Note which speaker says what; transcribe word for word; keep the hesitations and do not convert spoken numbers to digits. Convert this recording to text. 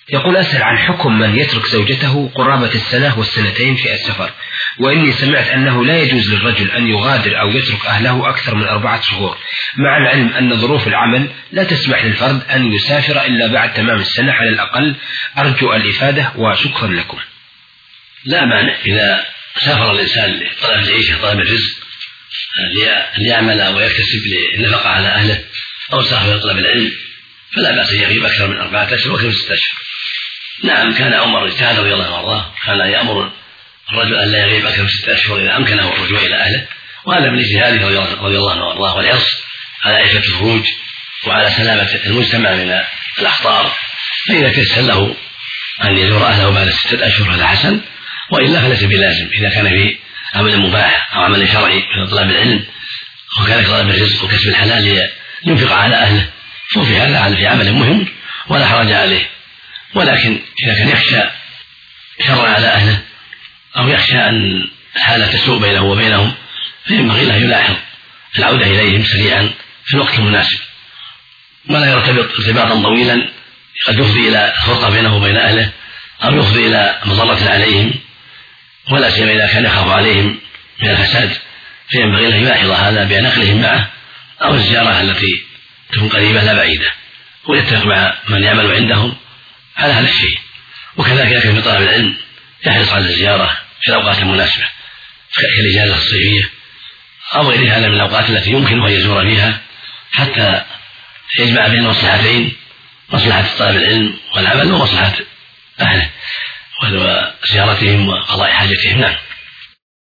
Speaker 1: يقول: أسأل عن حكم من يترك زوجته قرابة السنة والسنتين في السفر، وإني سمعت أنه لا يجوز للرجل أن يغادر أو يترك أهله أكثر من أربعة شهور، مع العلم أن ظروف العمل لا تسمح للفرد أن يسافر إلا بعد تمام السنة على الأقل. أرجو الإفادة وشكرا لكم.
Speaker 2: لا مانع إذا سافر الإنسان لطلب العيشة طلب الرزق ليعمل ويكتسب للنفقة على أهله، أو سافر لطلب العلم، فلا بأس أن يغيب أكثر من أربعة أشهر وأكثر من ستة أشهر. نعم، كان عمر اجتهد رضي الله عنه وارضاه، كان يأمر الرجل أن لا يغيب أكثر من ستة أشهر إذا أمكنه الرجوع إلى أهله، وهذا من اجتهاده رضي الله عنه وارضاه، والحرص على عفة الفروج وعلى سلامة المجتمع من الأخطار. فإذا تيسر له أن يزور أهله بعد ستة أشهر هذا حسن، وإلا فليس بلازم إذا كان في عمل مباح أو عمل شرعي من طلب العلم وكذلك طلب الرزق وكسب الحلال لينفق على أهله، ففي هذا في عمل مهم ولا حرج عليه. ولكن إذا كان يخشى شر على أهله أو يخشى أن الحالة تسوء بينه وبينهم، فينبغي له يلاحظ العودة إليهم سريعا في الوقت المناسب، ولا يرتبط ارتباطا طويلا قد يفضي إلى فرقة بينه وبين أهله أو يفضي إلى مضرة عليهم، ولا سيما إذا كان يخاف عليهم من الفساد، فينبغي له يلاحظ هذا بنقلهم معه أو الزيارة التي تكون قريبة لا بعيدة، ويتفق مع من يعمل عندهم على هذا الشيء. وكذلك يكفي في طلب العلم يحرص على الزيارة في الأوقات المناسبة كالإجازة الصيفية أو غير هذا من الأوقات التي يمكن أن يزور فيها، حتى يجمع بين مصلحتين: مصلحة طلب العلم والعمل ومصلحة أهله وزيارتهم وقضاء حاجتهم. نعم.